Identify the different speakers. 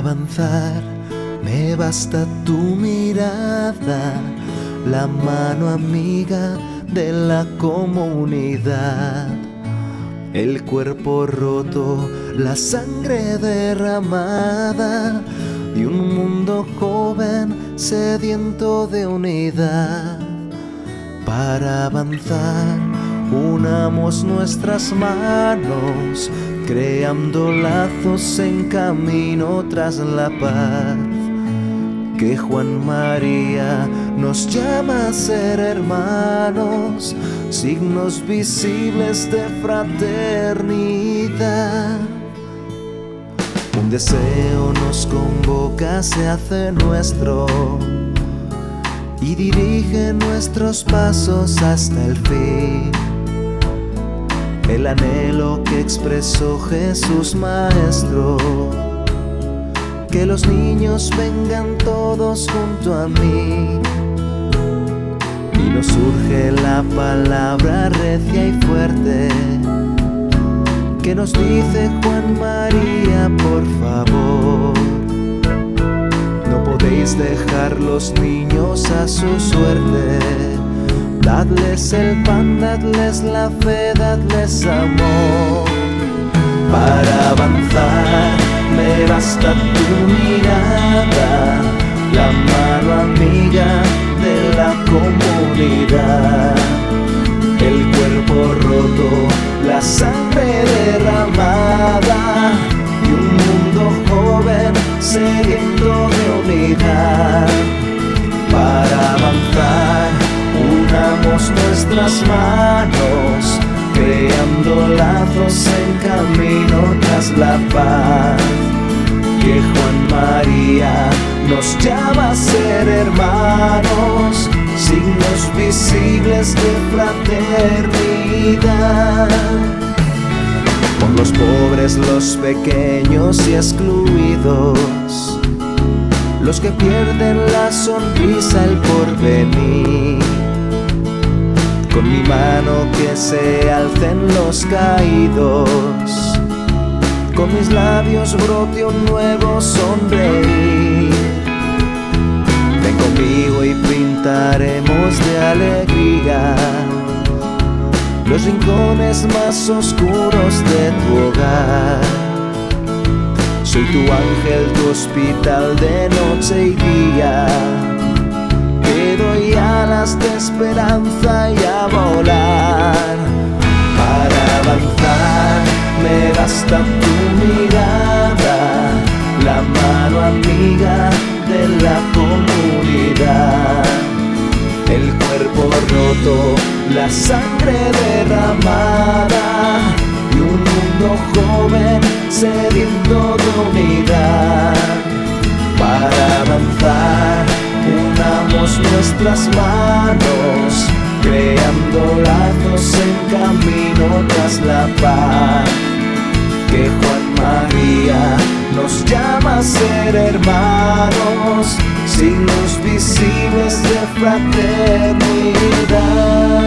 Speaker 1: avanzar me basta tu mirada, la mano amiga de la comunidad. El cuerpo roto, la sangre derramada y un mundo joven sediento de unidad. Para avanzar, unamos nuestras manos, creando lazos en camino tras la paz. Que Juan María nos llama a ser hermanos, signos visibles de fraternidad. Un deseo nos convoca, se hace nuestro y dirige nuestros pasos hasta el fin. El anhelo que expresó Jesús Maestro, que los niños vengan todos junto a mí. Y nos surge la palabra recia y fuerte que nos dice Juan María, por favor, no podéis dejar los niños a su suerte. Dadles el pan, dadles la fe, dadles amor. Para avanzar me basta tu mirada, la mano amiga de la comunidad. El cuerpo roto, la sangre derramada y un mundo joven sediento de unidad. Para avanzar, unamos nuestras manos, creando lazos en camino tras la paz. Que Juan María nos llama a ser hermanos, signos visibles de fraternidad. Por los pobres, los pequeños y excluidos, los que pierden la sonrisa, el porvenir. Con mi mano que se alcen los caídos, con mis labios brote un nuevo sonreír. Ven conmigo y pintaremos de alegría los rincones más oscuros de tu hogar. Soy tu ángel, tu hospital de noche y día. Te doy alas de esperanza y a volar. Para avanzar me basta tu mirada, la mano amiga de la comunidad. El cuerpo roto, la sangre derramada y un mundo joven sediento de unidad. Para avanzar, unamos nuestras manos, creando lazos en camino tras la paz. Que Juan María nos llama a ser hermanos, signos visibles de fraternidad.